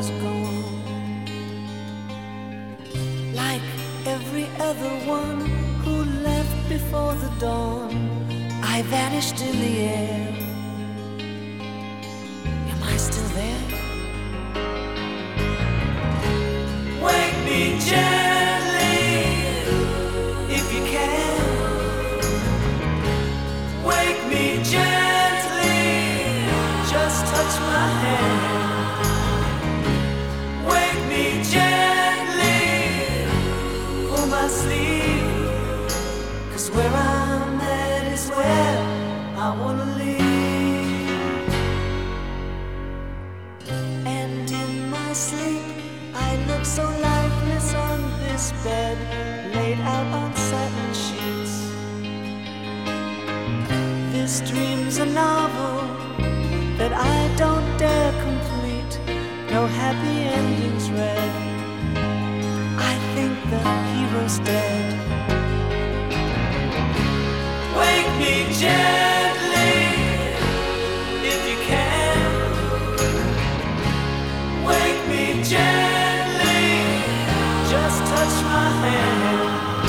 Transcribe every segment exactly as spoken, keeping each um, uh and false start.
must go on. Like every other one who left before the dawn, I vanished in the air. Am I still there? Wake me gently if you can. Wake me gently, just touch my hand. Wake me gently, pull my sleeve, 'cause where I'm at is where I wanna leave. And in my sleep I look so lifeless on this bed, laid out on satin sheets. This dream's a novel that I don't dare complete. No happy endings read. I think the hero's dead. Wake me gently if you can. Wake me gently, just touch my hand.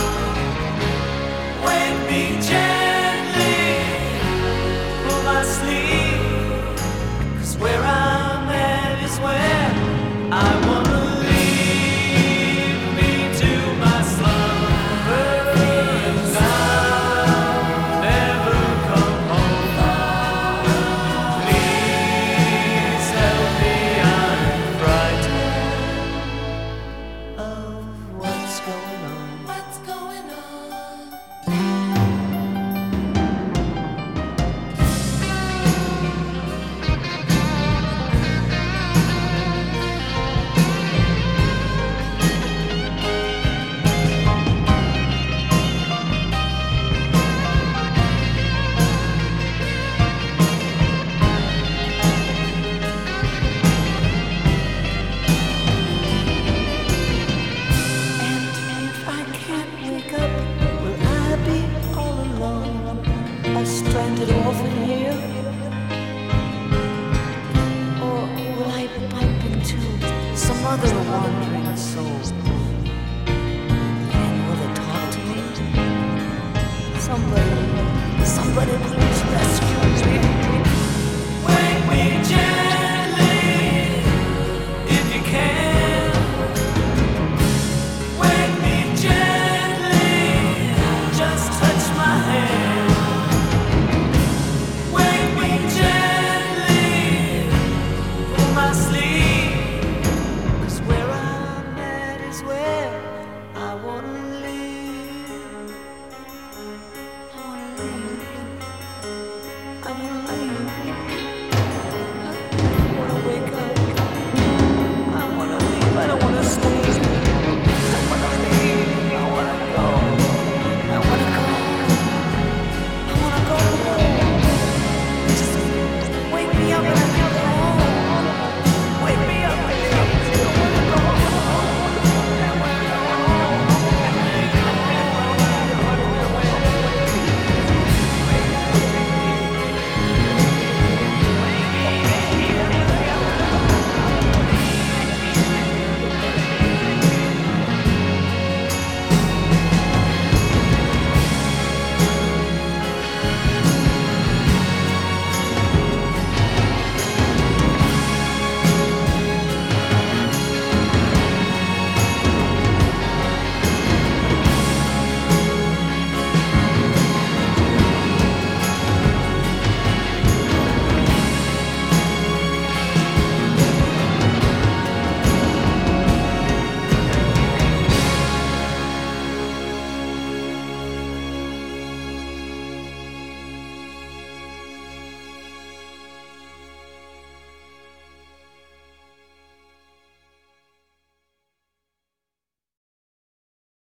Wake me gently, pull my sleeve, 'cause where I'm at is where I wanna leave. Me to my slumber and I'll never come home. Please help me, I'm frightened of what's going on. What's going on? Stranded orphan here, or will I bump into some other wandering soul? And will they talk to me? Somebody, somebody please rescue